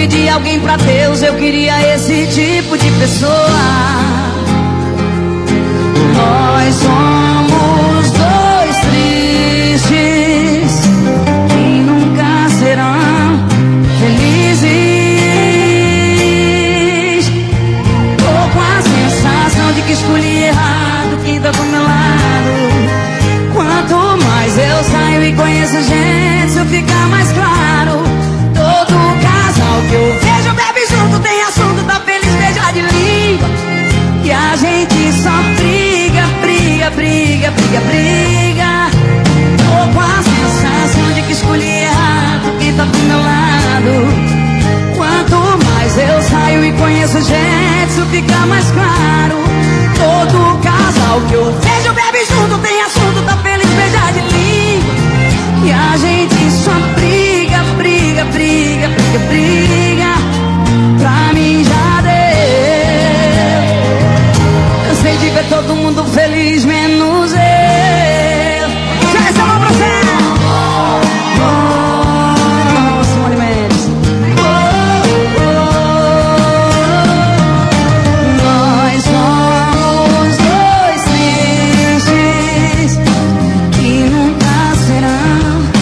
pedi alguém pra Deus, eu queria esse tipo de pessoa. Nós somos dois tristes que nunca serão felizes. Tô com a sensação de que escolhi errado quem tá do meu lado. Quanto mais eu saio e conheço gente, isso fica mais claro. Todo casal que eu vejo bebe junto, tem assunto, tá feliz, beija de língua. E a gente só briga, briga, briga, briga, briga. Tô com a sensação de que escolhi errado quem tá do meu lado. Quanto mais eu saio e conheço gente, isso fica mais claro. Todo casal que eu vejo bebe junto, tem assunto, tá feliz, beija de língua. E a gente só briga, briga, briga, briga, briga. Pra mim já deu. Cansei de ver todo mundo feliz, menos eu. Já essa mão pra você. Oh, Simone Mendes. Nós somos dois tristes que nunca serão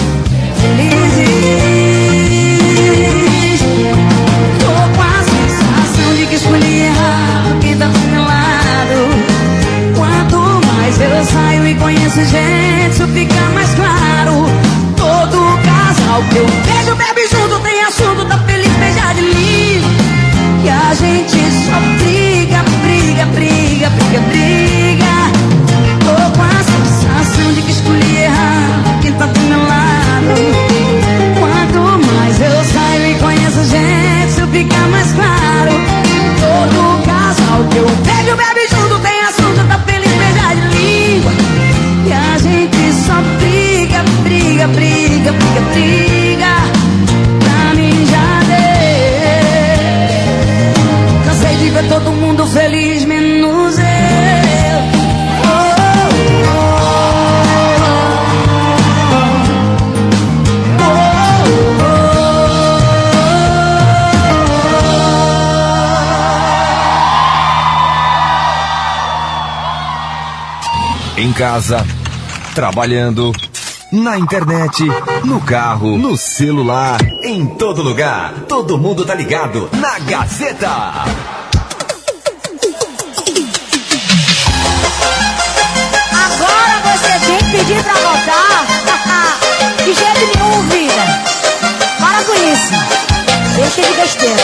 felizes. Tô com a sensação de que escolhi errado quem tá do meu lado. Quanto mais eu saio e conheço gente, isso fica mais claro. Todo casal que eu vejo bebe junto, tem assunto, tá feliz, beija de língua. E a gente só briga, briga, briga, briga, briga. Tô com a sensação de que escolhi errado quem tá do meu lado. Quanto mais eu saio e conheço gente, isso fica mais claro. Todo casal que eu vejo bebe junto, tem assunto, tá feliz, beija de língua. E a gente só briga, briga, briga, briga, briga. Pra mim já deu. Cansei de ver todo mundo feliz, menos eu. Oh, Em casa, trabalhando, na internet, no carro, no celular, em todo lugar. Todo mundo tá ligado na Gazeta. Agora você tem que pedir pra voltar. De jeito nenhum, vida. Para com isso. Deixa de besteira.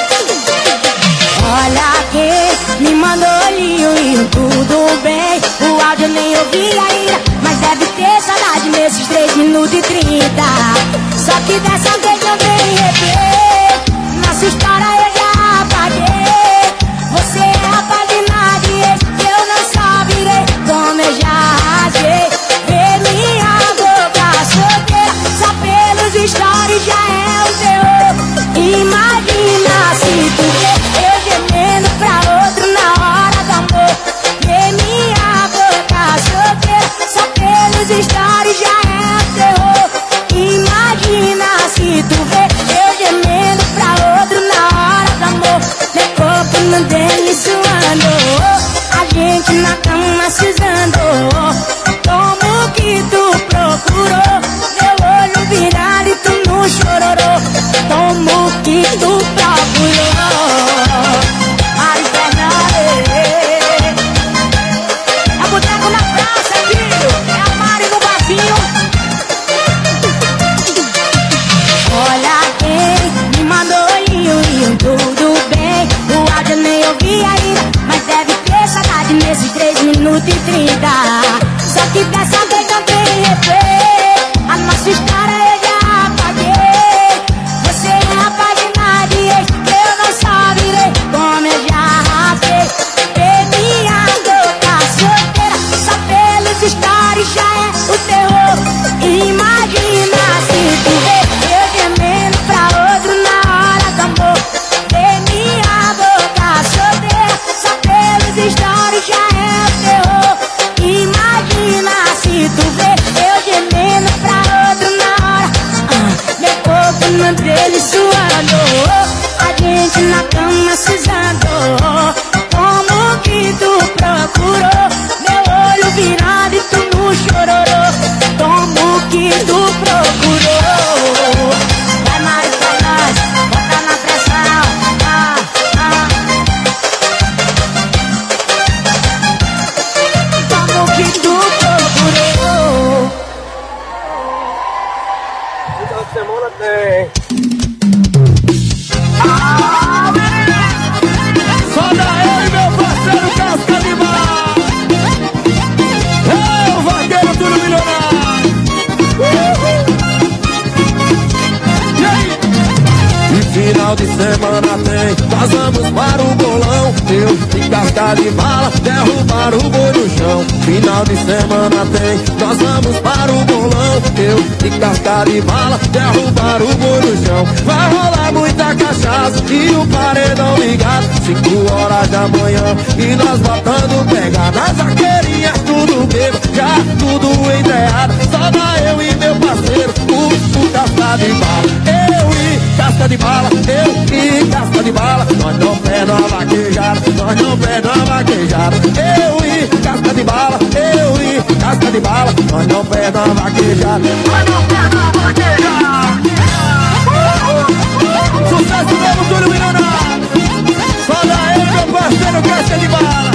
Olha quem me mandou ali o tudo bem. O áudio nem ouvi ainda, mas deve ter saudade nesses 3 minutos e 30. Só que dessa vez não tem replay. Nossa história eu já apaguei. Você é a página de ex, eu não só virei como eu já rasguei. Ver minha boca solteira, só pelos stories já é um terror. Imagina se tu vê eu gemendo pra outro na hora do amor. Ver minha boca solteira, só pelos stories já é um terror. Imagina se tu vê eu gemendo pra outro na hora tem. Só dá eu e meu parceiro Casca de Bala. É o vaqueiro tudo milionário. E aí? E final de semana tem, nós vamos para o bolão. Eu e Casca de Bala derrubar o boi no chão. Final de semana tem, nós vamos para o bolão. Eu e Casca de Bala derrubar o boi no chão. Vai rolar muita cachaça e o paredão ligado, 5 horas da manhã e nós voltando pegada. As vaqueirinhas tudo bebo, já tudo entreado. Só dá eu e meu parceiro, o Casca de Bala. Eu e Casca de Bala, eu e Casca de Bala. Nós não perdemos a vaquejada, nós não perdemos a vaquejada. Eu e Casca de Bala, eu e Casca de Bala. Nós não perdemos a vaquejada, nós não perdemos a vaquejada. Sucesso mesmo, tudo milionário. Só dá eu, meu parceiro Casca de Bala.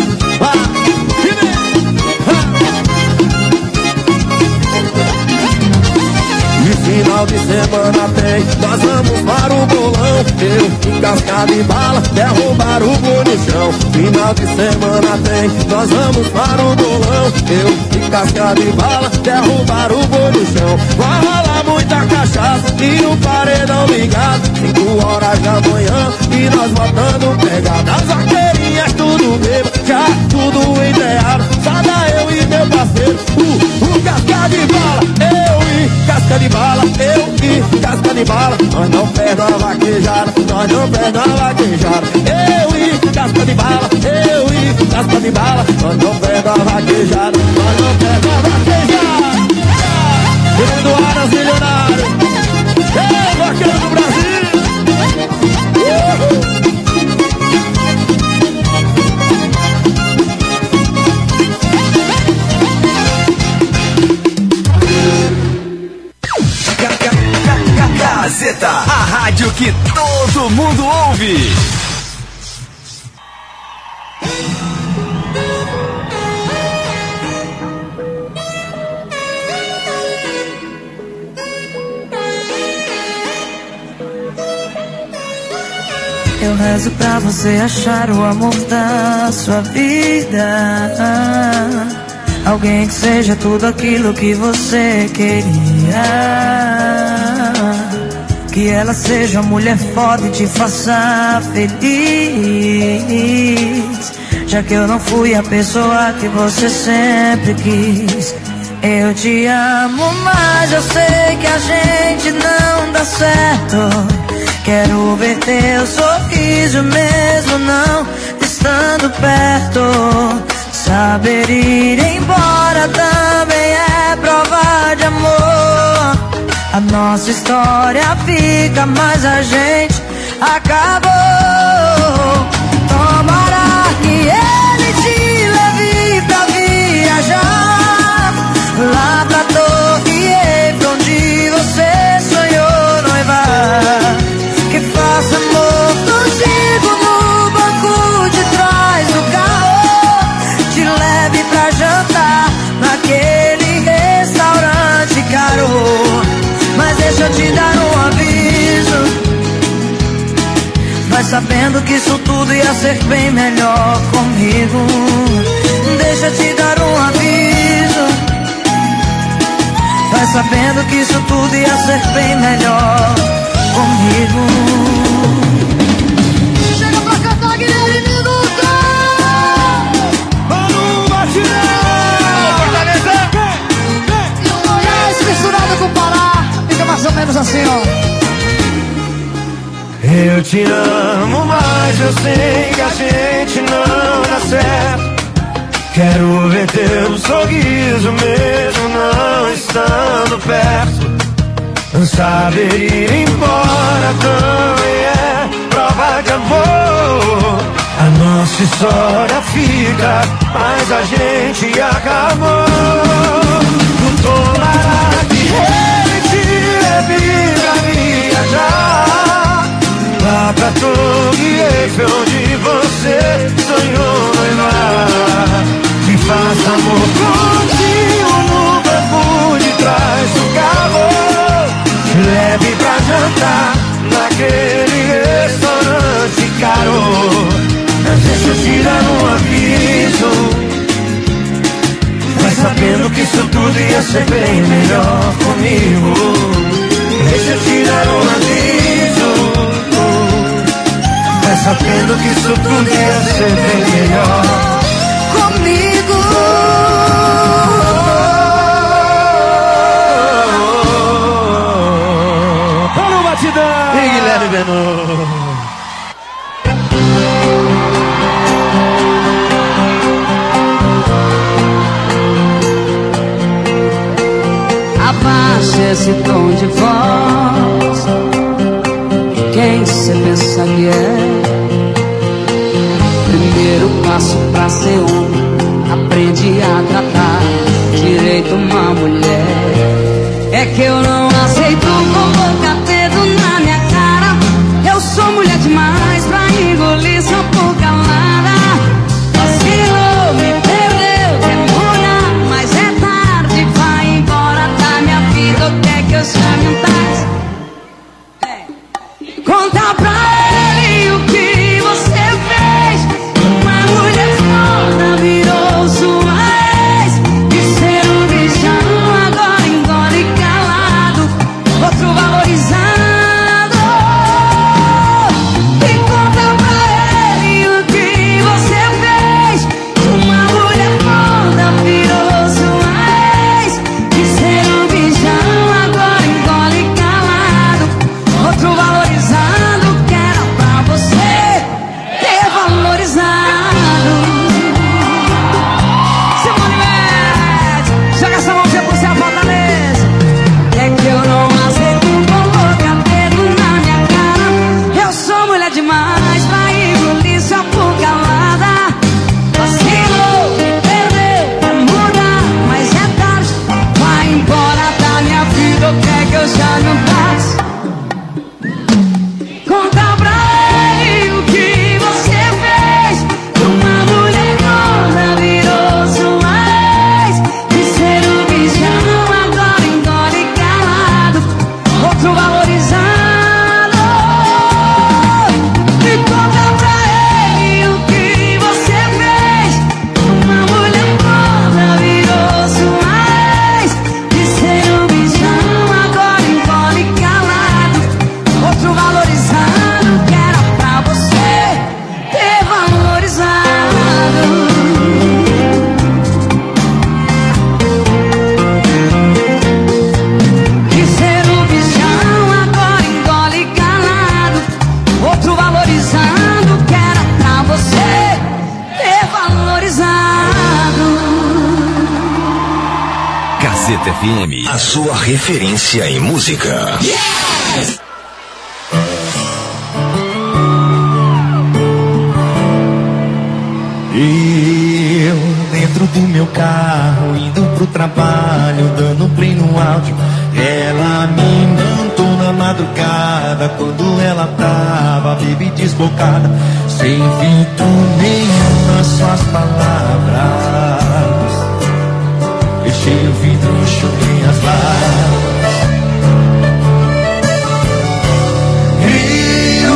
Final de semana tem, nós vamos para o bolão. Eu e Casca de Bala derrubar o boi no chão. Final de semana tem, nós vamos para o bolão. Eu e Casca de Bala derrubar o boi no chão. Vai rolar muita cachaça e o paredão ligado, 5 horas da manhã e nós voltando pegada. As vaqueirinhas tudo bebo, já tudo entreado. Só dá eu e meu parceiro, o Casca de Bala. Eu e Casca de Bala, eu e Casca de Bala. Nós não perdemos a vaquejada, nós não perdemos a vaquejada. Eu e Casca de Bala, eu e Casca de Bala. Nós não perdemos a vaquejada, nós não perdemos a vaquejada. Querido Aras milionário, é vaqueiro do Brasil. Gazeta, a rádio que todo mundo ouve. Eu rezo pra você achar o amor da sua vida. Alguém que seja tudo aquilo que você queria. Que ela seja uma mulher foda e te faça feliz. Já que eu não fui a pessoa que você sempre quis. Eu te amo, mas eu sei que a gente não dá certo. Quero ver teu sorriso mesmo não estando perto. Saber ir embora também é prova de amor. A nossa história fica, mas a gente acabou. Tomara que ele te leve pra viajar lá pra Torre Eiffel, onde você sonhou noivar. Que faça amor contigo no banco de trás do carro. Te leve pra jantar naquele restaurante caro. Mas deixa eu te dar um aviso. Vai sabendo que isso tudo ia ser bem melhor comigo. Deixa eu te dar um aviso. Vai sabendo que isso tudo ia ser bem melhor comigo. Chega pra cantar, Guilherme Minuto! Mano, Matinão! Fortaleza! E o Goiás misturado com o Pará. Fica mais ou menos assim, ó. Eu te amo, mas eu sei que a gente não dá certo. Quero ver teu sorriso mesmo não estando perto. Saber ir embora também é prova de amor. A nossa história fica, mas a gente acabou. Tomara que ele te leve pra viajar lá pra Torre Eiffel, onde você sonhou noivar. Que faça amor contigo no banco de trás do carro. Te leve pra sabendo que isso tudo ia ser bem melhor comigo. Deixa eu te dar um aviso. Vai sabendo que isso tudo ia ser bem melhor comigo. Vamos, batidão! E Guilherme Benu. Abaixa esse tom de voz. Quem cê pensa que é? Primeiro passo pra ser homem, aprende a tratar direito uma mulher. É que eu não aceito colocar dedo na minha cara. Eu sou mulher demais pra engolir só por calada. Vacilou, me perdeu, demora, mas é tarde, vai embora da minha vida. O que é que eu chame um táxi? Conta pra ele o que você fez. Uma mulher foda virou sua ex. De ser um bichão agora engole calado, outro valorizado. E conta pra ele o que você fez. Uma mulher foda virou sua ex. De ser um bichão agora engole calado, outro valorizado, que era pra você ter valorizado. Simone Mendes, joga essa mãozinha pro céu, fortaleza. É que eu não aceito colocar dedo na minha cara. Eu sou mulher demais pra engolir só por calada. Vacilou, me perdeu, quer mudar, mas é tarde, vai embora da minha vida. O que é que eu chame um táxi? Conta pra ele o que você fez. Uma mulher gorda virou sua ex. De ser um bichão agora engole calado, outro valorizado. E conta pra ele o que você fez. Uma mulher gorda virou sua ex. De ser um bichão agora engole calado, outro valorizado, que era pra você ter valorizado. De ser um bichão agora engole calado, outro valorizado, que era pra você ter valorizado. Gazeta FM, a sua referência em música. Eu dentro do meu carro, indo pro trabalho, dando play no áudio. Ela me mandou na madrugada, quando ela tava baby desbocada, sem filtro nenhum nas suas palavras. Fechei o vidro, chorei as lágrimas. E o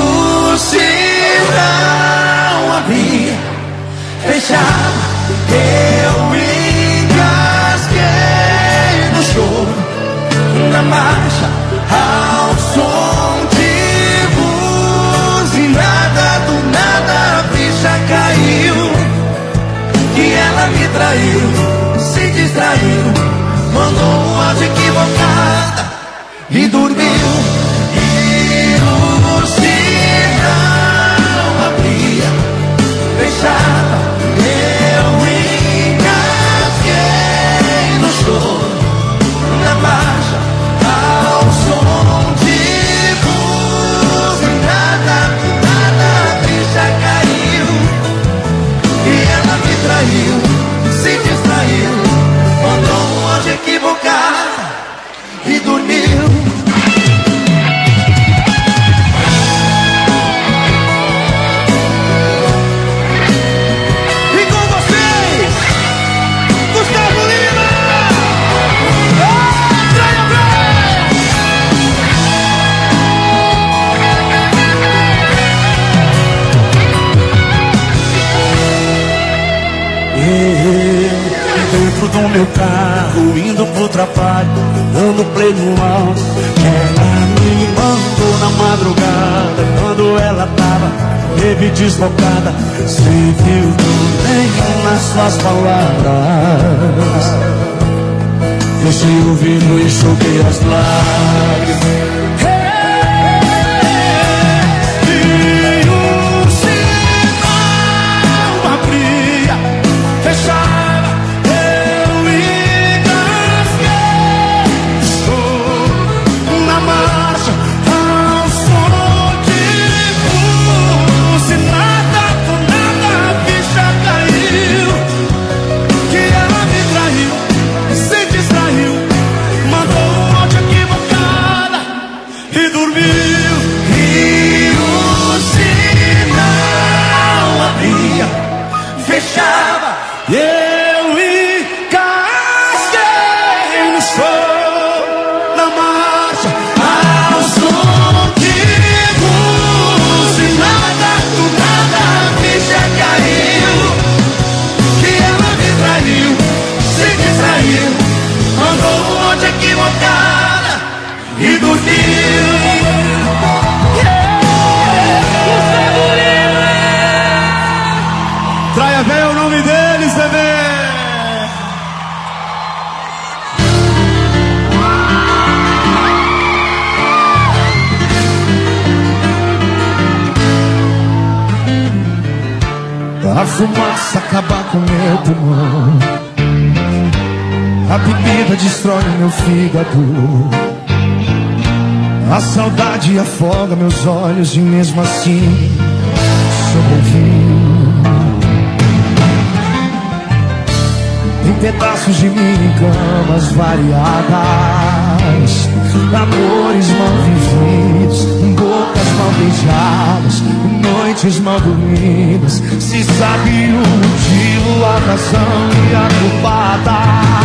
sinal abria, fechava, eu engasguei no choro, na marcha, ao som de buzinada. Do nada a ficha caiu, que ela me traiu, se distraiu, mandou um áudio equivocado meu carro, indo pro trabalho, dando play no alto. Ela me mandou na madrugada, quando ela tava baby desfocada. Sem filtro nenhum nas suas palavras. Fechei o vidro e enxuguei as lágrimas. A fumaça acaba com meu pulmão, a bebida destrói meu fígado, a saudade afoga meus olhos e mesmo assim sobrevivo. Em pedaços de mim em camas variadas, amores mal vividos, bocas mal beijadas, noites mal dormidas. Se sabe o motivo, a razão e a culpada,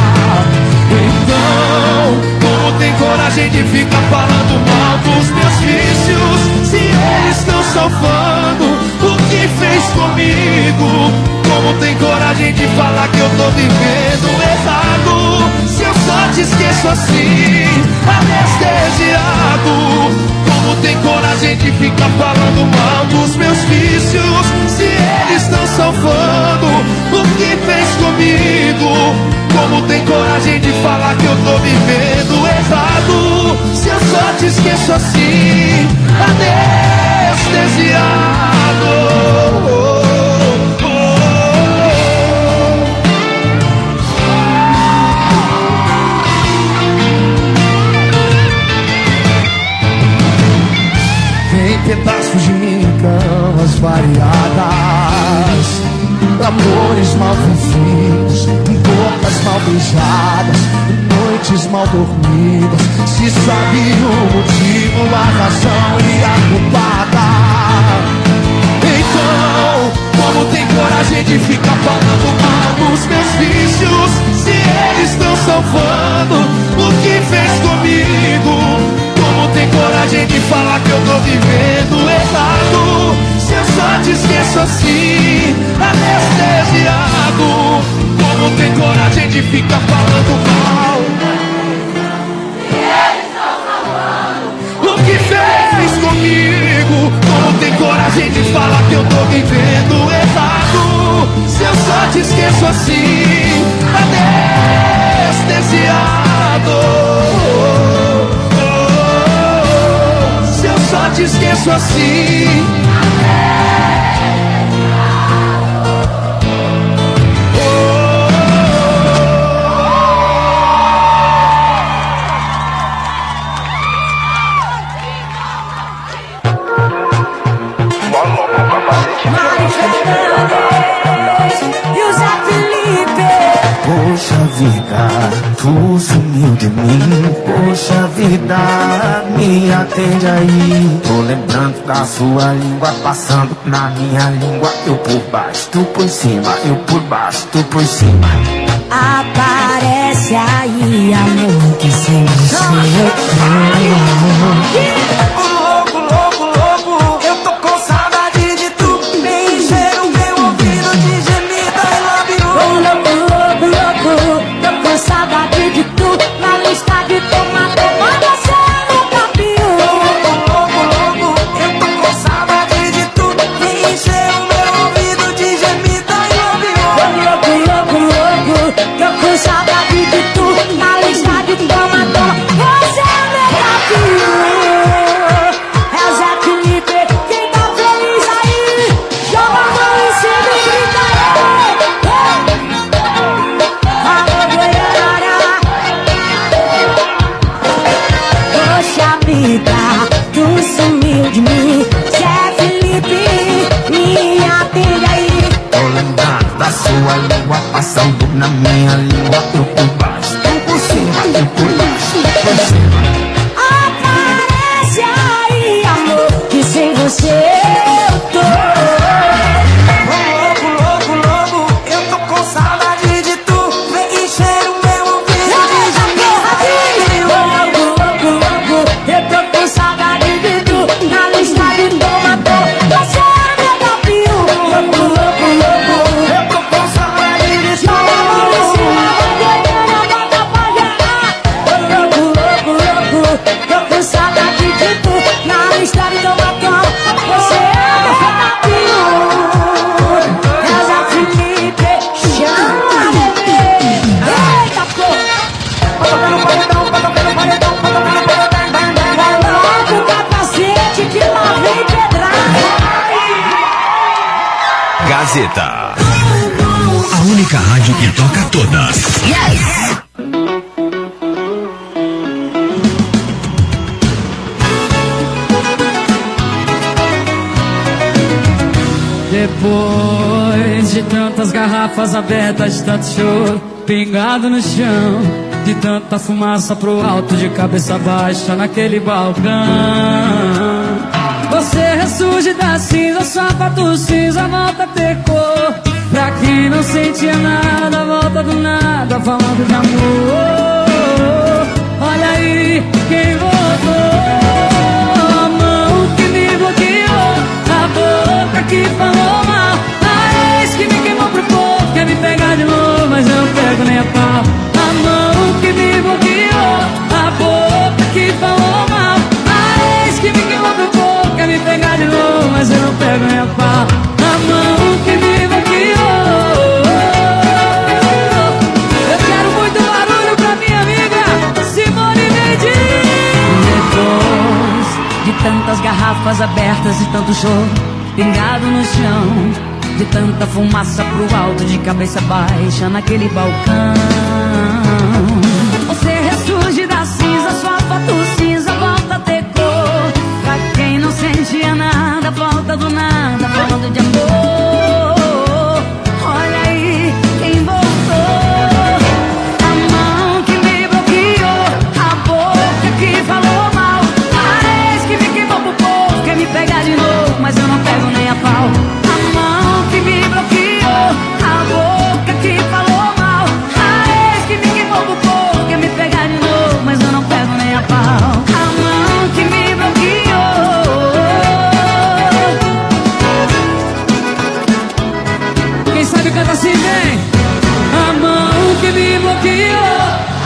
então como tem coragem de ficar falando mal dos meus vícios, se eles estão salvando o que fez comigo? Como tem coragem de falar que eu tô vivendo errado, se eu só te esqueço assim, anestesiado? Como tem coragem de ficar falando mal dos meus vícios, se eles estão salvando o que fez comigo? Como tem coragem de falar que eu tô vivendo errado, se eu só te esqueço assim, anestesiado? Pedaços de mim em camas variadas, amores mal vividos, bocas mal beijadas, noites mal dormidas. Se sabe o motivo, a razão e a culpada, então como tem coragem de ficar falando mal dos meus vícios, se eles estão salvando o que fez comigo? Como tem coragem de falar que eu tô vivendo errado, se eu só te esqueço assim, anestesiado? Como tem coragem de ficar falando mal o que fez comigo? Como tem coragem de falar que eu tô vivendo errado, se eu só te esqueço assim, anestesiado? Só te esqueço assim. Poxa vida, tu sumiu de mim. Poxa vida, me atende aí. Tô lembrando da sua língua passando na minha língua. Eu por baixo, tu por cima. Eu por baixo, tu por cima. Aparece aí, amor, que sem você eu Louco, louco, louco, eu tô com saudade de tu. Me encher o meu ouvido de gemida e love you. louco, louco, louco, louco. Gazeta. A única rádio que toca todas. Yes! Depois de tantas garrafas abertas, de tanto choro pingado no chão, de tanta fumaça pro alto, de cabeça baixa naquele balcão, você ressurge da cinza, sapato cinza, volta a ter cor. Pra quem não sentia nada, volta do nada, falando de amor. Olha aí quem voltou, a mão que me bloqueou, a boca que falou mal, a ex que me queimou pro povo, quer me pegar de novo, mas eu não pego nem a pau. A mão que me bloqueou, a boca que falou mal, a ex que me queimou pro povo, quer me pegar de novo, mas eu não pego nem a pau. A mão que me bloqueou. Eu quero muito barulho pra minha amiga Simone Mendes. Depois de tantas garrafas abertas, de tanto choro pingado no chão, de tanta fumaça pro alto, de cabeça baixa naquele balcão, você ressurge da cinza, sua foto cinza volta a ter cor. Pra quem não sentia nada, volta do nada, falando de amor. Olha aí quem voltou, a mão que me bloqueou, a boca que falou mal, a ex que me queimou pro povo, quer me pegar de novo, mas eu não pego nem a pau. A mão que me bloqueou, a boca que falou mal, a ex que me queimou pro povo, quer me pegar de novo, mas eu não pego nem a pau. A mão que me bloqueou. Quem sabe canta assim, vem. A mão que me bloqueou,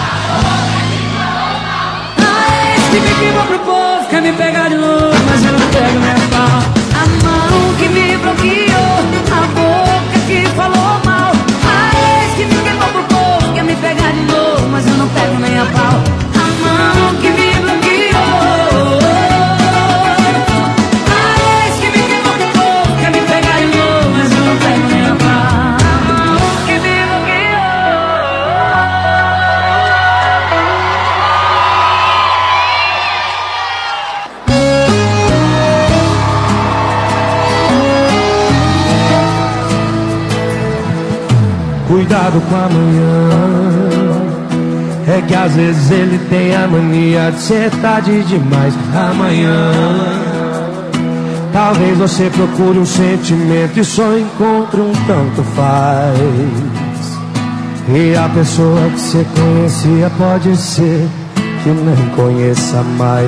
a ex que me queimou pro povo, quer me pegar de novo, mas eu não pego nem a pau. A mão que me bloqueou, a boca que falou mal, a ex que me queimou pro povo, quer me pegar de novo, mas eu não pego nem a pau. A mão que me bloqueou, a ex que me queimou pro povo, quer me pegar de novo, mas eu não pego nem a pau. A mão que me Cuidado com amanhã, é que às vezes ele tem a mania de ser tarde demais. Amanhã talvez você procure um sentimento e só encontre um tanto faz. E a pessoa que você conhecia pode ser que nem conheça mais.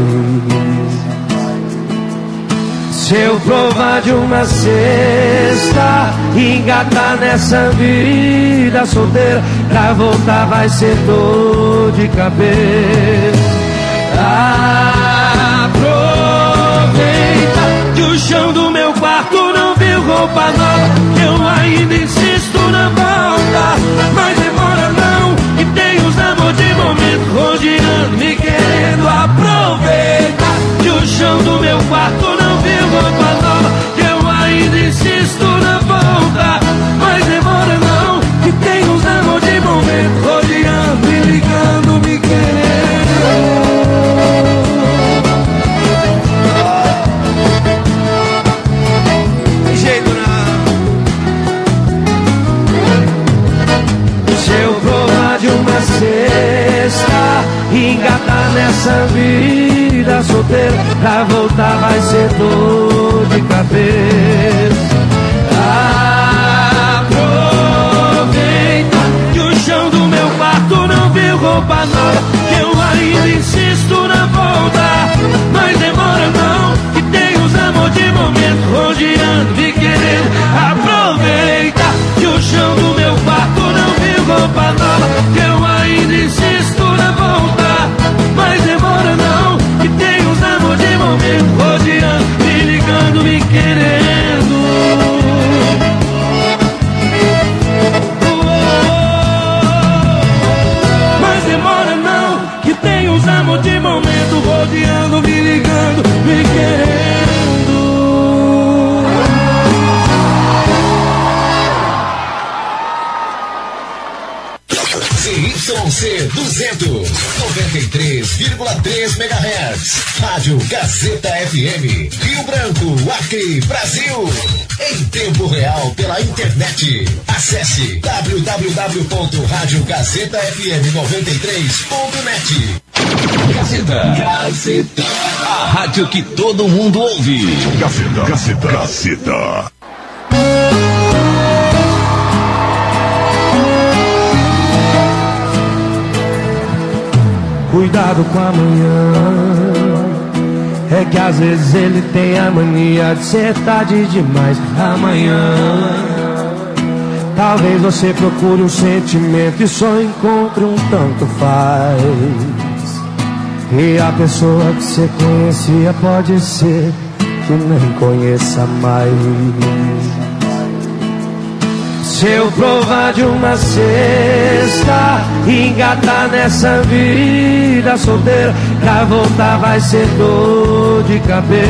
Se eu provar de uma cesta e engatar nessa vida solteira, pra voltar vai ser dor de cabeça. Aproveita que o chão do meu quarto não viu roupa nova, eu ainda insisto na volta, mas demora não, e tem os amor de momento rodeando, me querendo. Aproveita que o chão do meu quarto não viu roupa nova, eu ainda insisto na volta, mas demora não, que tem uns amor de momento rodeando, me ligando, me querendo. Tem jeito não. Se eu provar de uma cesta e engatar nessa vida solteira, pra voltar vai ser dor de cabeça. Aproveita que o chão do meu quarto não viu roupa nova, que eu ainda insisto na volta, mas demora não, que tem os amor de momento rodeando, me querendo. Aproveita que o chão do meu quarto não viu roupa nova, que eu ainda insisto na volta, mas demora não, que tem uns amor de momento rodeando, me ligando, me querendo. Mas demora não, que tem uns amor de momento rodeando. oferecimento 93,3 MHz. Rádio Gazeta FM. Rio Branco, Acre, Brasil. Em tempo real pela internet. Acesse www.radiogazetafm93.net. Gazeta. A rádio que todo mundo ouve. Gazeta. Cuidado com amanhã, é que às vezes ele tem a mania de ser tarde demais. Amanhã, talvez você procure um sentimento e só encontre um tanto faz. E a pessoa que você conhecia pode ser que nem conheça mais. Se eu provar de uma cesta e engatar nessa vida solteira, pra voltar vai ser dor de cabeça.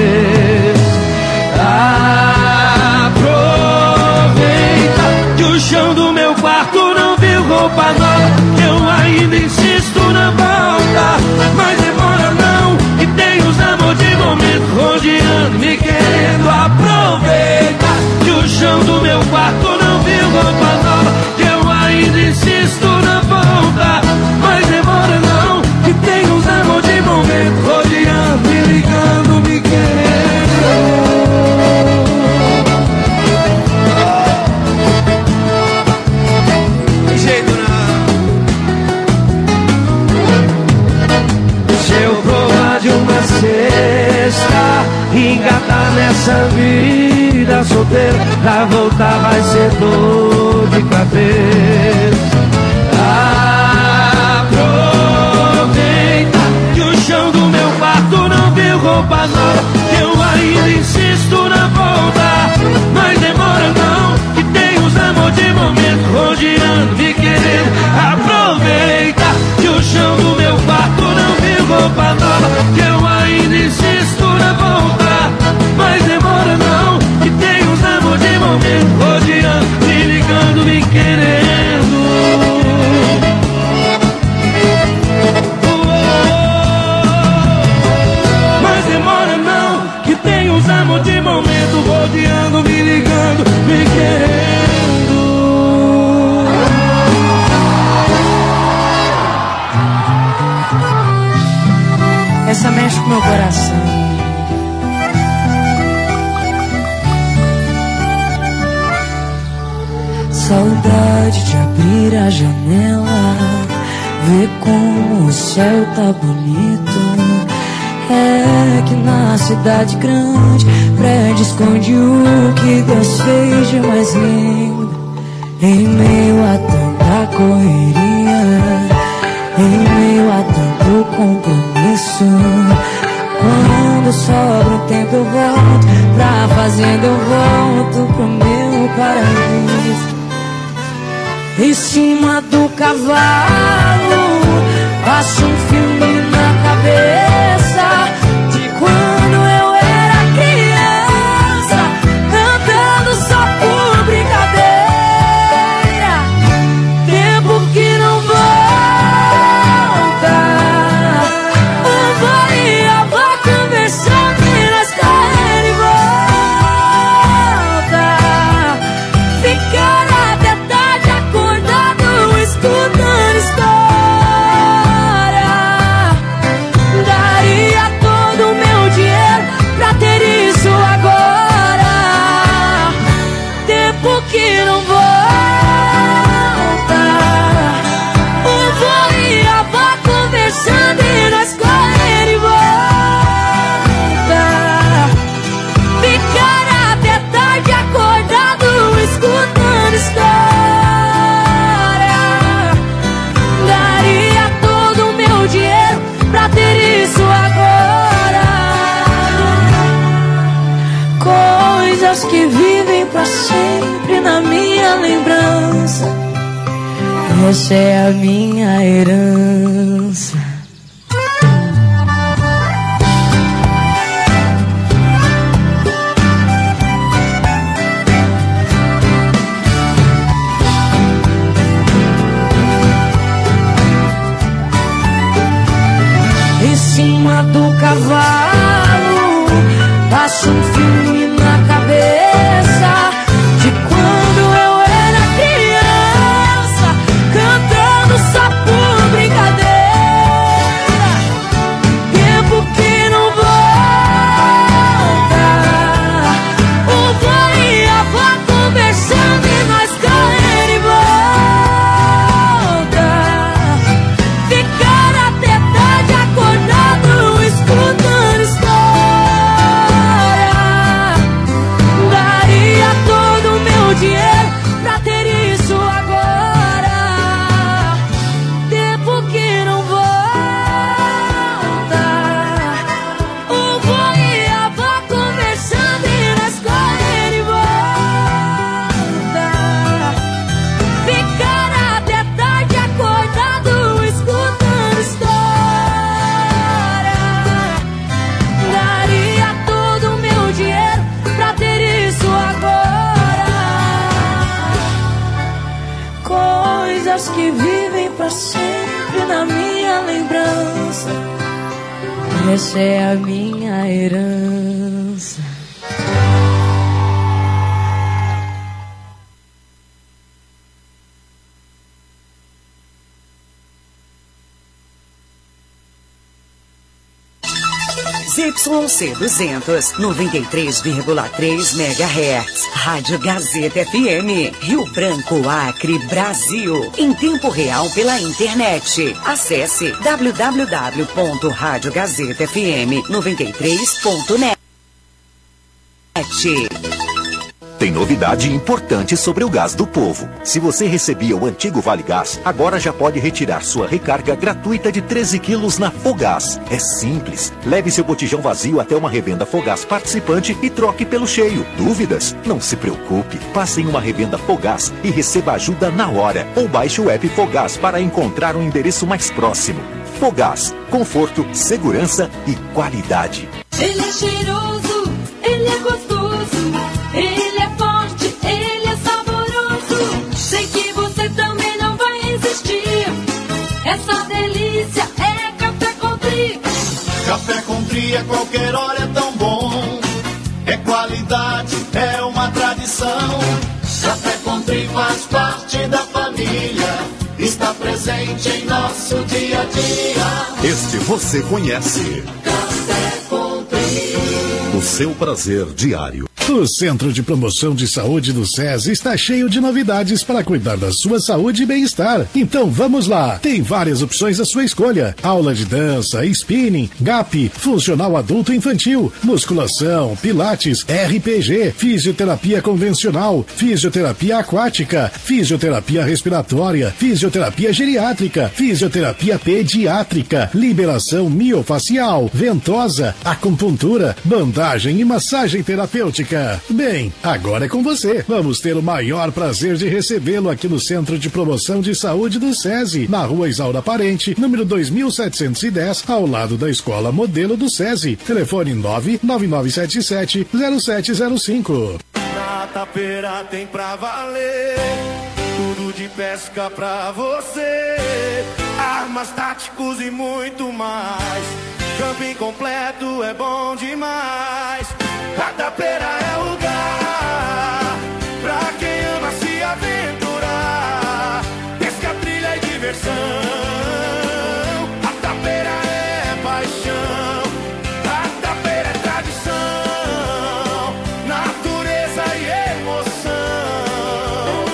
Aproveita que o chão do meu quarto não viu roupa nova, que eu ainda insisto na volta. Mas demora não, que tem os amor de momento rodeando, me querendo. Aproveita que o chão do meu quarto não viu roupa nova, que eu ainda insisto na volta. Mas demora não, que tem os amor de momento rodeando, me ligando, me querendo. Tem jeito não. Se eu provar de uma cesta e engatar nessa vida solteira, pra voltar vai ser dor de cabeça. Aproveita que o chão do meu quarto não viu roupa nova, que eu ainda insisto na volta. Mas demora não, que tem os amor de momento rodeando, me querendo. Aproveita que o chão do meu quarto não viu roupa nova, que eu ainda insisto na volta. Mas demora não, que tem os amor de momento rodeando, me ligando, me querendo. Mas demora não, que tem os amor de momento rodeando, me ligando, me querendo. Essa mexe com meu coração. Saudade de abrir a janela, ver como o céu tá bonito. É que na cidade grande, prédio esconde o que Deus fez de mais lindo. Em meio a tanta correria, em meio a tanto compromisso, quando sobra o tempo eu volto pra fazenda, eu volto pro meu paraíso. Em cima do cavalo, passo um filme na cabeça de quando eu era criança, cantando só por brincadeira. Tempo que não volta, o vó e a avó conversando e nós correndo e volta. Ficar até tarde acordado, escutando história. Daria todo o meu dinheiro pra ter isso agora. Tempo que não volta, o vô e a avó conversando e nós correndo e volta. Ficar até tarde acordado, escutando história. Daria todo o meu dinheiro pra ter isso agora. Coisas que vivem pra sempre na minha lembrança. Essa é a minha herança. em cima do cavalo. Passa um filme na cabeça de quando eu era criança, cantando só por brincadeira. Tempo que não volta. O vô e a avó conversando e nós correndo em volta. Ficar até tarde acordado escutando história. Daria todo o meu dinheiro pra ter isso agora. Tempo que não volta. O vô e a avó conversando e nós correndo em volta. Ficar até tarde acordado escutando história. Daria todo o meu dinheiro pra ter isso agora. Coisas que vivem pra sempre na minha lembrança. Essa é a minha herança. ZYC 200, 93,3 MHz. Rádio Gazeta FM, Rio Branco, Acre, Brasil. Em tempo real pela internet. Acesse www.radiogazetafm93.net. Tem novidade importante sobre o Gás do Povo. Se você recebia o antigo Vale Gás, agora já pode retirar sua recarga gratuita de 13 quilos na Fogás. É simples. Leve seu botijão vazio até uma revenda Fogás participante e troque pelo cheio. Dúvidas? Não se preocupe. Passe em uma revenda Fogás e receba ajuda na hora. Ou baixe o app Fogás para encontrar um endereço mais próximo. Fogás. Conforto, segurança e qualidade. Ele é cheiroso, ele é gostoso, ele é forte, ele é saboroso. Sei que você também não vai resistir. Essa delícia é Café Country. Café Country a qualquer hora é tão bom. É qualidade, é uma tradição. Café Country faz parte da família. Está presente em nosso dia a dia. Este você conhece. Café Country. O seu prazer diário. O Centro de Promoção de Saúde do SESI está cheio de novidades para cuidar da sua saúde e bem-estar. Então vamos lá! Tem várias opções à sua escolha. Aula de dança, spinning, GAP, funcional adulto e infantil, musculação, pilates, RPG, fisioterapia convencional, fisioterapia aquática, fisioterapia respiratória, fisioterapia geriátrica, fisioterapia pediátrica, liberação miofacial, ventosa, acupuntura, bandagem e massagem terapêutica. Bem, agora é com você. Vamos ter o maior prazer de recebê-lo aqui no Centro de Promoção de Saúde do SESI, na Rua Isaura Parente, número 2710, ao lado da Escola Modelo do SESI. Telefone 99977-0705. Na Tapeira tem pra valer, tudo de pesca pra você, armas, táticos e muito mais. Camping completo é bom demais. A Tapeira é lugar pra quem ama se aventurar. Pesca, trilha e diversão. A Tapeira é paixão. A Tapeira é tradição, natureza e emoção.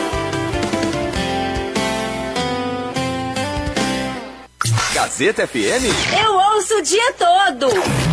Gazeta FM? Eu ouço o dia todo.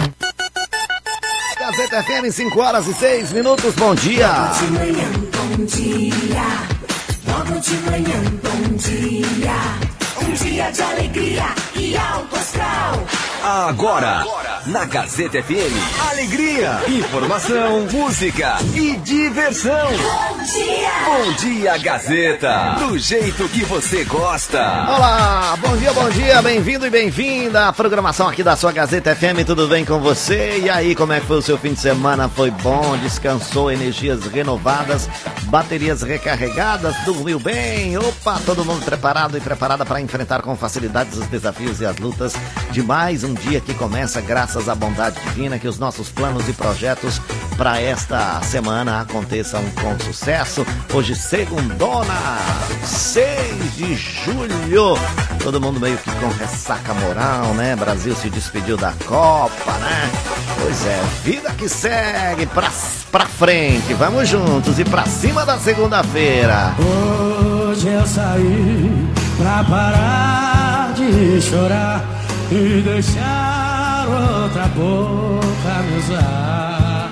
Gazeta FM, 5h06. Bom dia. Logo de manhã, bom dia. Logo de manhã, bom dia. Um dia de alegria e alto astral. Agora, na Gazeta FM, alegria, informação, música e diversão. Bom dia! Bom dia, Gazeta, do jeito que você gosta. Olá, bom dia, bem-vindo e bem-vinda à programação aqui da sua Gazeta FM, tudo bem com você? E aí, como é que foi o seu fim de semana? Foi bom? Descansou, energias renovadas? baterias recarregadas, dormiu bem? Opa, todo mundo preparado e preparada para enfrentar com facilidade os desafios e as lutas de mais um dia que começa, graças à bondade divina, que os nossos planos e projetos para esta semana aconteçam com sucesso. Hoje, segundona, 6 de julho, todo mundo meio que com ressaca moral, né? Brasil se despediu da Copa, né? Pois é, vida que segue pra frente, vamos juntos e pra cima da segunda-feira. Hoje eu saí pra parar de chorar e deixar outra boca me usar.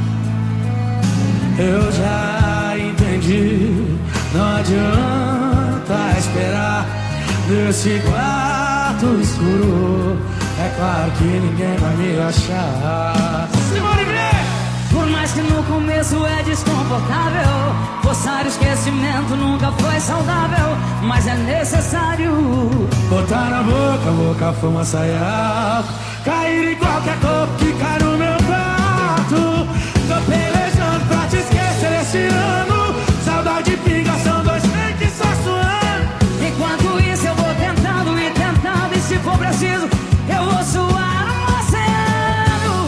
Eu já entendi, não adianta esperar nesse quarto escuro. É claro que ninguém vai me achar. Por mais que no começo é desconfortável, forçar o esquecimento nunca foi saudável, mas é necessário botar na boca, fuma, sair alto, cair em qualquer corpo que cai no meu quarto. Tô pelejando pra te esquecer esse ano, saudade pinga, são dois peitos só suando. Enquanto isso eu vou tentando e tentando, e se for preciso eu vou suar no oceano.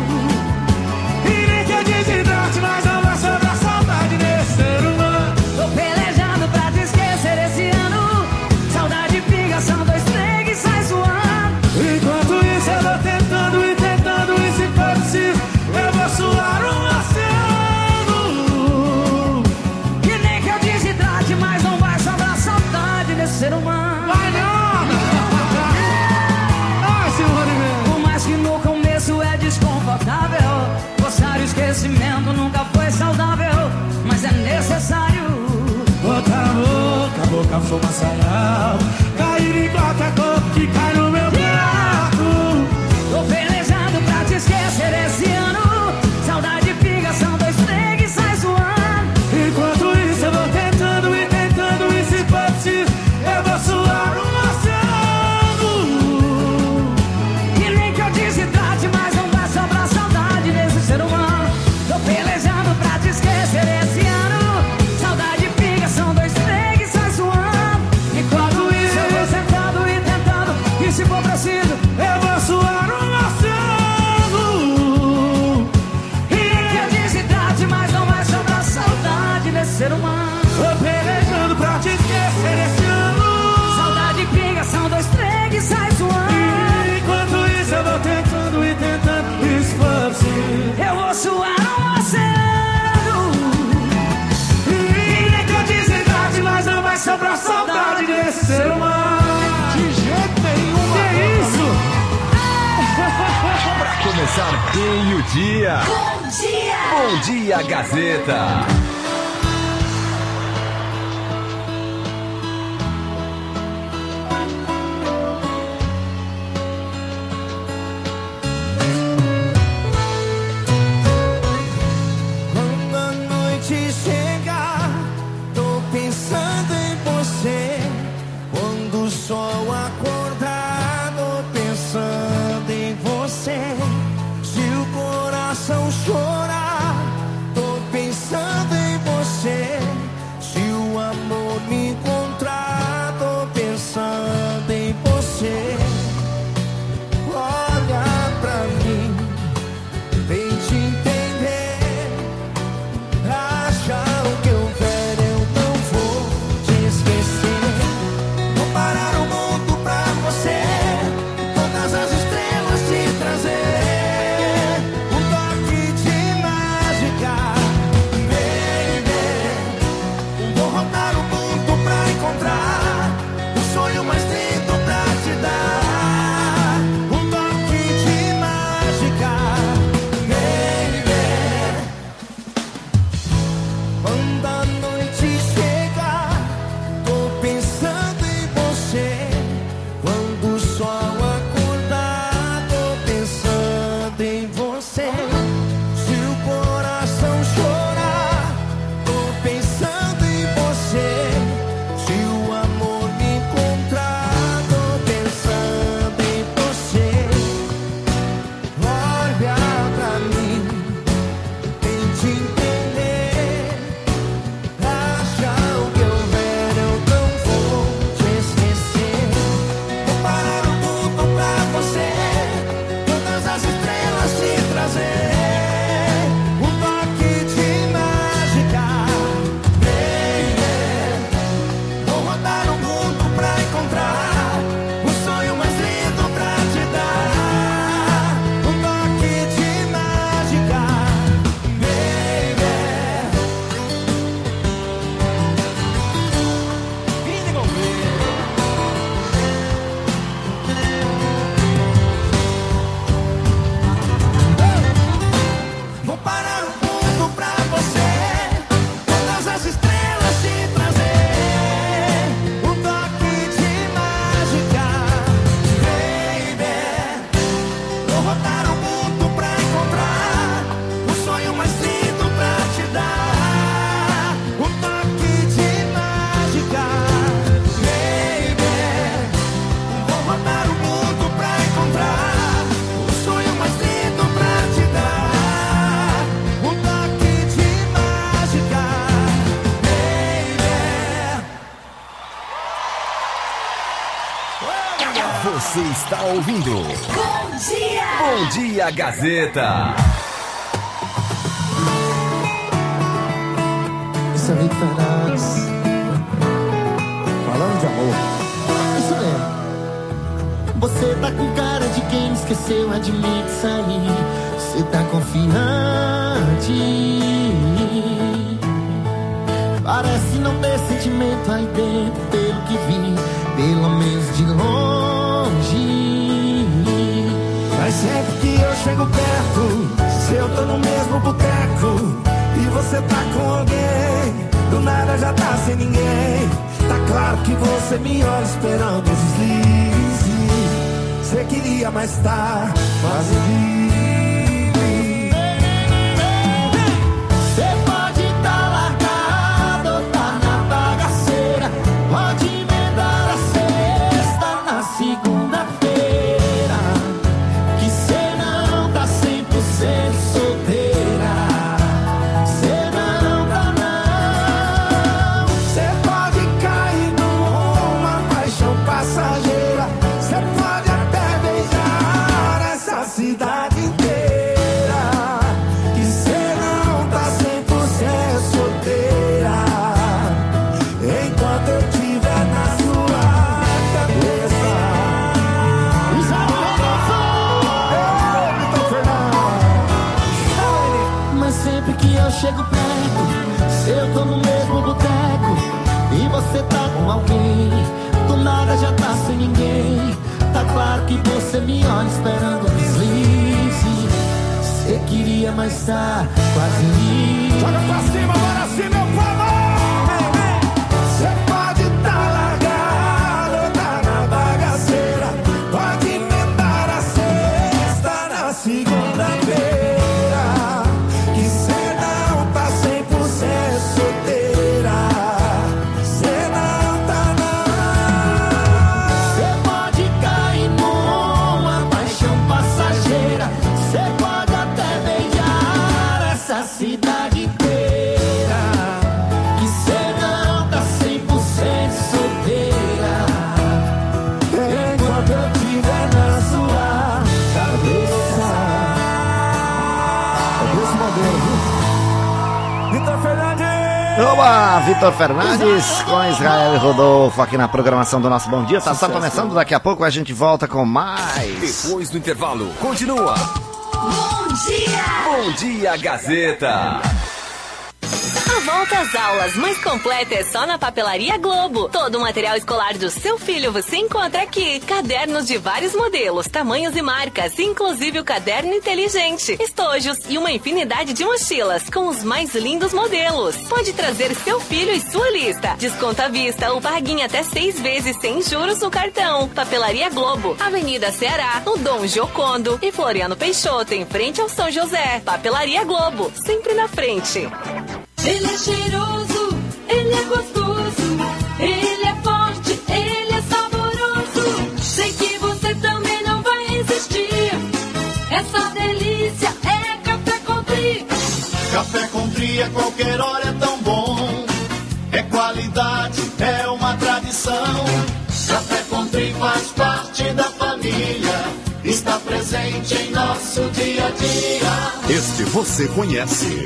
E nem que eu desidrate, mas não vai sobrar saudade desse ser humano. Tô pelejando pra te esquecer esse ano, saudade pinga, são dois três e sai suando. Enquanto isso eu vou tentando e tentando, e se for preciso eu vou suar no oceano. E nem que eu desidrate, mas não vai sobrar saudade desse ser humano. Vai não! Por mais que no começo é desconfortável, forçar o esquecimento nunca foi saudável, mas é necessário botar na boca, fuma, sair alto, cair em qualquer corpo que cai no meu quarto. Tô pelejando pra te esquecer esse ano, saudade pinga, são dois três e sai suando. Enquanto isso eu vou tentando e tentando, e se for preciso eu vou suar no oceano. E nem que eu desidrate, mas não vai sobrar saudade desse ser humano. Tô pelejando pra te esquecer esse ano, saudade pinga, são dois três e sai suando. Enquanto isso eu vou sentado e tentando, e se for preciso eu vou suar no oceano. e nem que eu desidrate, mas não vai sobrar saudade desse ser humano. Tô pelejando pra te esquecer esse ano, Saudade pinga, são dois três e sai suando. enquanto isso eu vou tentando e tentando, e se for preciso Eu vou suar no oceano. e nem que eu desidrate, mas não vai sobrar saudade desse ser humano. De jeito nenhum. Que isso? Pra começar bem o dia. Bom dia! Bom dia, Gazeta. Quando a noite chegar, tô pensando em você. Quando o sol acordar, tô pensando em você. Se o coração chorar, tô pensando em Você está ouvindo Bom Dia! Bom Dia Gazeta. Isso é Rick Fernandes. Falando de amor. Isso mesmo. Você tá com cara de quem esqueceu, admite sair. Você tá confiante. Parece não ter sentimento aí dentro, pelo que vi, pelo menos de longe. Mas sempre que eu chego perto, se eu tô no mesmo boteco e você tá com alguém, do nada já tá sem ninguém. Tá claro que você me olha esperando os deslizes. Você queria, mas tá quase livre. Pode emendar a sexta na segunda-feira, que cê não tá 100% solteira. Cê não tá não. Cê pode cair numa paixão passageira. Cê pode até beijar essa cidade inteira, que cê não tá 100% solteira. Enquanto eu tiver na sua cabeça. Mas sempre que eu chego perto, se eu tô no mesmo boteco e você tá com alguém, do nada já tá sem ninguém. Tá claro que você me olha esperando o deslize. Você queria, mas tá quase livre. Joga pra cima, agora sim, meu povo! Você pode tá largado, tá na bagaceira. Pode emendar a sexta na segunda-feira, que cê não tá 100% solteira. Cê não tá não. Cê pode cair numa paixão passageira. Cê pode até beijar essa cidade inteira, que cê não tá 100% solteira. Enquanto eu tiver na sua cabeça. É desse modelo, viu? Vitor Fernandes! Oba, Vitor Fernandes com Israel e Rodolfo aqui na programação do nosso Bom Dia. Tá só começando, daqui a pouco a gente volta com mais. Depois do intervalo, continua. Bom Dia! Bom Dia Gazeta. A volta às aulas mais completa é só na Papelaria Globo. Todo o material escolar do seu filho você encontra aqui. Cadernos de vários modelos, tamanhos e marcas, inclusive o caderno inteligente, estojos e uma infinidade de mochilas com os mais lindos modelos. Pode trazer seu filho e sua lista. Desconto à vista ou paguem até 6 vezes sem juros no cartão. Papelaria Globo, Avenida Ceará, no Dom Giocondo e Floriano Peixoto, em frente ao São José. Papelaria Globo, sempre na frente. Ele é cheiroso, ele é gostoso, ele é forte, ele é saboroso. Sei que você também não vai resistir. Essa delícia é Café Country. Café Country a qualquer hora é tão bom. É qualidade, é uma tradição. Café Country faz parte da família. Está presente em nosso dia a dia. Este você conhece.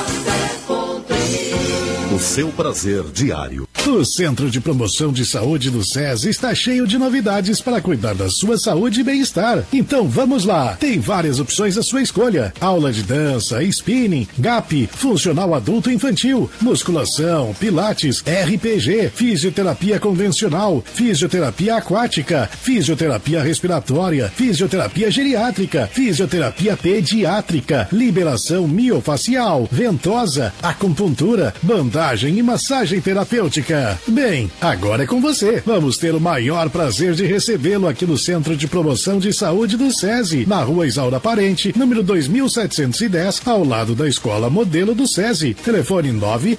O seu prazer diário. O Centro de Promoção de Saúde do SESI está cheio de novidades para cuidar da sua saúde e bem-estar. Então vamos lá! Tem várias opções à sua escolha. Aula de dança, spinning, GAP, funcional adulto e infantil, musculação, pilates, RPG, fisioterapia convencional, fisioterapia aquática, fisioterapia respiratória, fisioterapia geriátrica, fisioterapia pediátrica, liberação miofacial, ventosa, acupuntura, bandagem e massagem terapêutica. Bem, agora é com você. Vamos ter o maior prazer de recebê-lo aqui no Centro de Promoção de Saúde do SESI, na Rua Isaura Parente, número 2710, ao lado da Escola Modelo do SESI. Telefone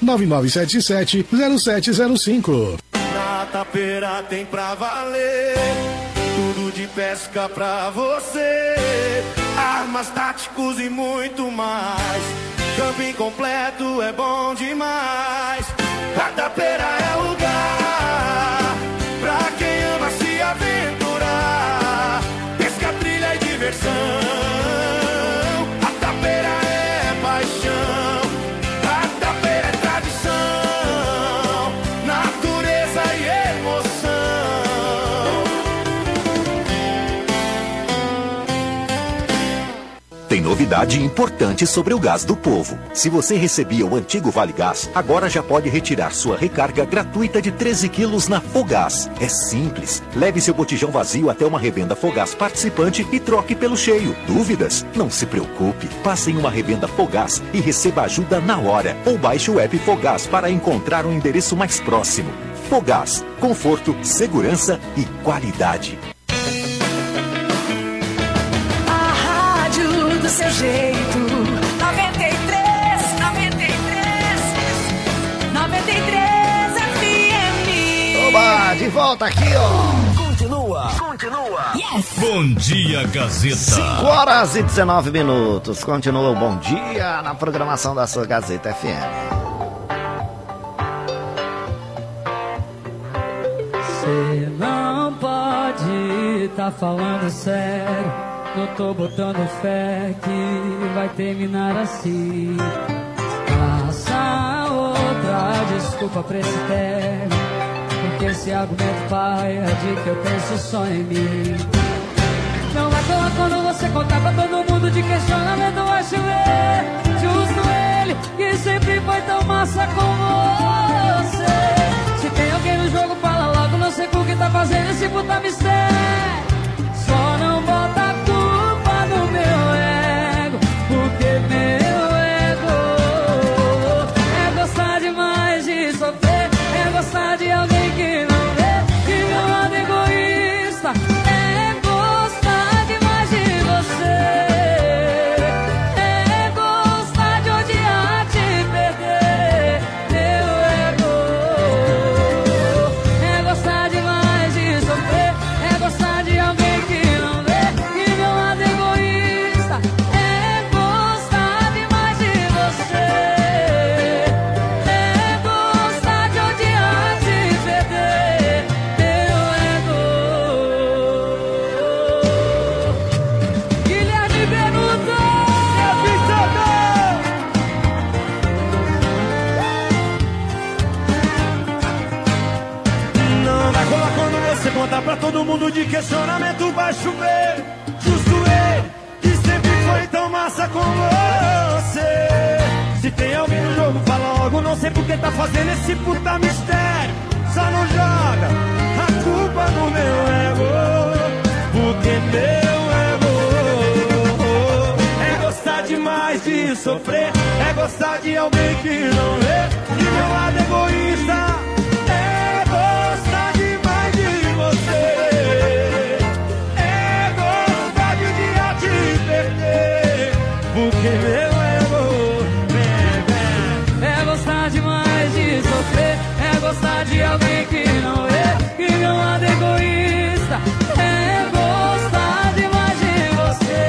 99977-0705. Na Tapeira tem pra valer, tudo de pesca pra você, armas, táticos e muito mais. Camping completo é bom demais. A Tapeira é lugar pra quem ama se aventurar. Tem novidade importante sobre o gás do povo. Se você recebia o antigo Vale Gás, agora já pode retirar sua recarga gratuita de 13 quilos na Fogás. É simples. Leve seu botijão vazio até uma revenda Fogás participante e troque pelo cheio. Dúvidas? Não se preocupe. Passe em uma revenda Fogás e receba ajuda na hora. Ou baixe o app Fogás para encontrar um endereço mais próximo. Fogás. Conforto, segurança e qualidade. Do seu jeito, 93 FM. Oba, de volta aqui, ó. Continua. Yes. Bom dia, Gazeta. 5 horas e 19 minutos. Continua o Bom Dia na programação da sua Gazeta FM. Você não pode tá falando sério. Não tô botando fé que vai terminar assim. Passa outra desculpa pra esse término, porque esse argumento paia de que eu penso só em mim. Não vai colar quando você contar pra todo mundo de questionamento. Vai chover, justo ele que sempre foi tão massa como você. Se tem alguém no jogo, fala logo. Não sei por que tá fazendo esse puta mistério. Só não bota a culpa no meu ego, porque meu ego é gostar demais de sofrer, é gostar de alguém que não vê, que meu lado egoísta é gostar demais de você, é gostar de odiar, te perder. Meu ego é gostar demais de sofrer, é gostar de alguém que não vê, que meu lado egoísta é gostar demais de você, é gostar de odiar, te perder. Meu ego. Guilherme Benuto, Não vai rolar quando você contar pra todo mundo de questionamento. Vai chover, justo ele que sempre foi tão massa como você. Se tem alguém no jogo, fala logo. Não sei por que tá fazendo esse puta mistério. Só não joga a culpa no meu ego, porque meu ego é gostar demais de sofrer, é gostar de alguém que não vê, e meu lado egoísta é gostar demais de você, é gostar de odiar, te perder, porque meu ego é gostar demais de sofrer, é gostar de alguém que não vê, que meu lado egoísta é gostar demais de você,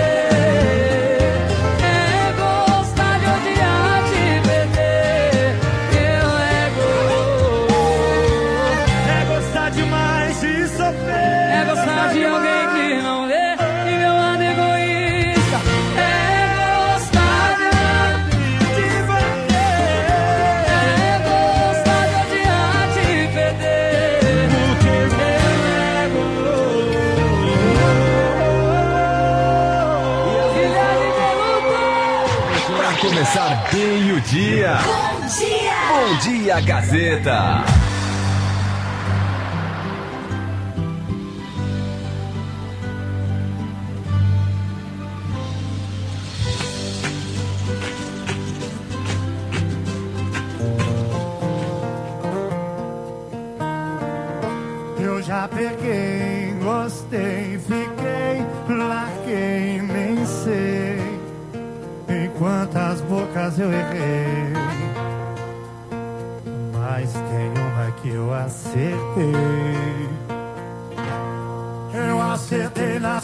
é gostar de odiar, te perder. Meu ego é gostar demais de sofrer, é gostar de alguém que não vê, que meu lado egoísta é gostar de você, é gostar de odiar, te perder. Porque Pra começar bem o dia. Bom dia. Bom dia, Gazeta. eu já peguei, gostei, fiquei, larguei, nem sei em quantas bocas eu errei, mas tem uma que eu acertei. Eu acertei na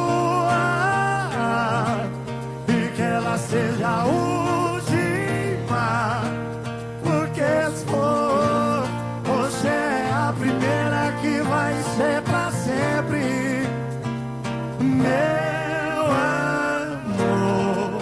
sua, e que ela seja a última, porque se for, você é a primeira que vai ser pra sempre, meu amor.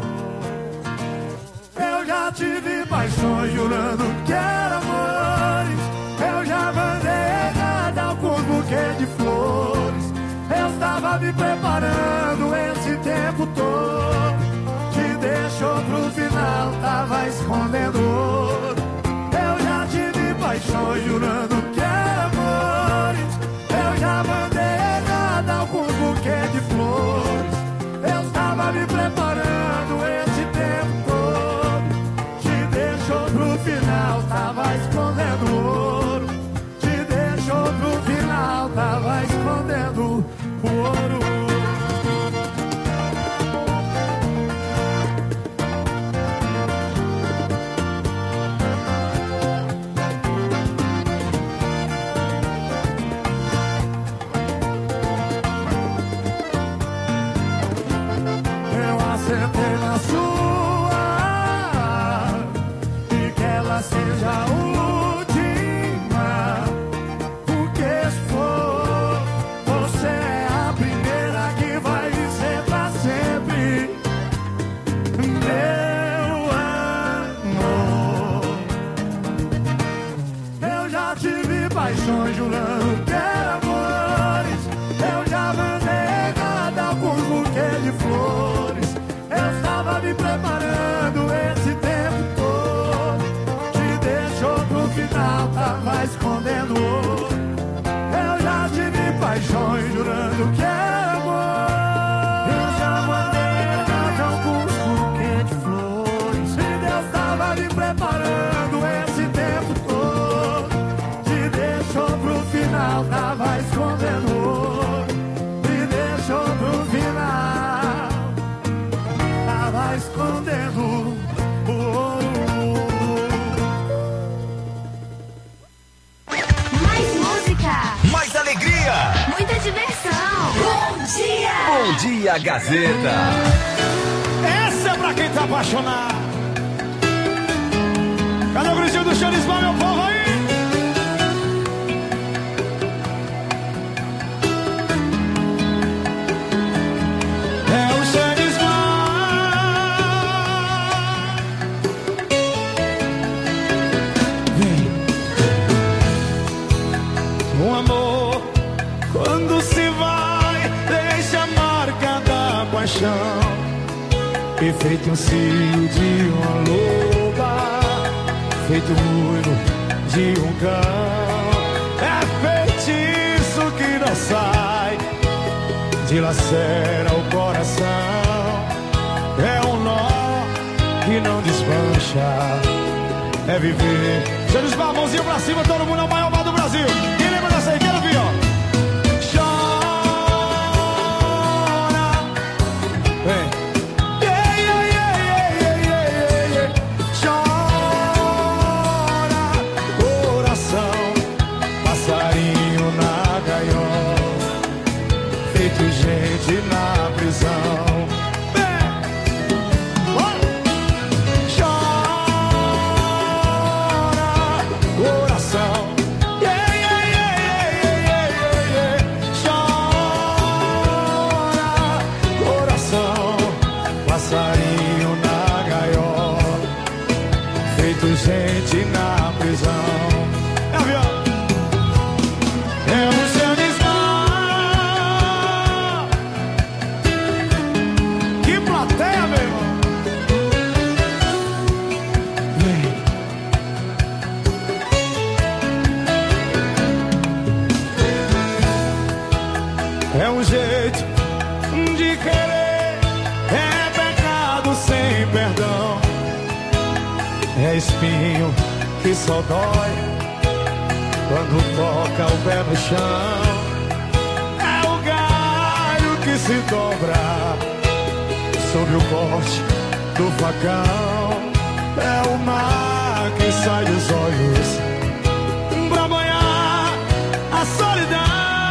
Eu já tive paixões jurando que era amores, eu já mandei errada alguns buquês de flores, eu estava me preparando esse tempo todo entrei na sua e que ela seja a última, porque se for, você é a primeira que vai ser pra sempre, meu amor. Eu já tive paixões jurando que era amores, eu já mandei nada com um buquê de flores. Eu estava me preparando esse tempo todo, te deixou pro final, tava escondendo ouro. Eu já tive paixões jurando que era amor, eu já mandei nada com um buquê de flores. E Deus tava me preparando esse tempo todo, te deixou pro final, tava escondendo ouro. Me deixou pro final, tava escondendo o ouro. Mais música, Mais alegria! muita diversão. Bom dia! Bom dia, Gazeta! Essa é pra quem tá apaixonado. Cadê o gritinho do Xanismar, meu povo aí? É o Xanismar. Vem. Um amor, quando se vai, deixa a marca da paixão. E feito um cio de uma loba, feito ruivo de um cão. É feitiço que não sai, dilacera o coração. É um nó que não desmancha, é viver. Deixa eu mãozinha pra cima, todo mundo é o maior bar do Brasil. Quem lembra dessa aí? Quero ouvir, ó. Chora, vem. Chora, coração, passarinho na gaiola, feito gente na prisão. Chora, coração, chora, coração, passarinho na gaiola, feito gente na prisão. É avião. É o Xanismar. Que plateia, meu irmão. Vem. É um jeito de querer, é pecado sem perdão. É espinho que só dói quando toca o pé no chão. É o galho que se dobra sob o corte do facão. É o mar que sai dos olhos pra banhar a solidão.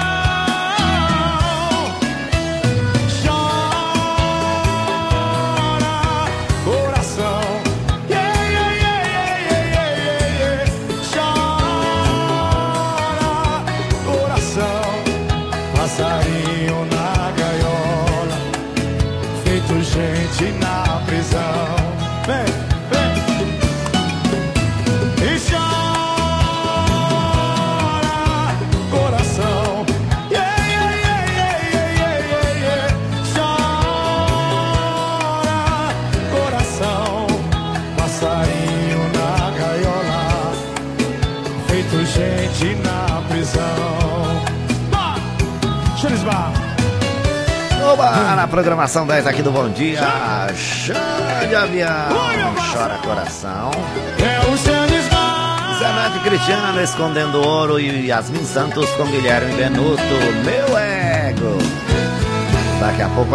Chora, coração. Chora, coração, passarinho na gaiola, feito gente na prisão. Vem, vem. E chora, coração. Chora, coração, passarinho na gaiola, feito gente na prisão. Xanismar. Oba, na programação 10 aqui do Bom Dia. Xande Avião, chora coração. É o Xanismar. Zé Neto e Cristiano escondendo ouro e Yasmin Santos com Guilherme Benuto. Meu ego. Daqui a pouco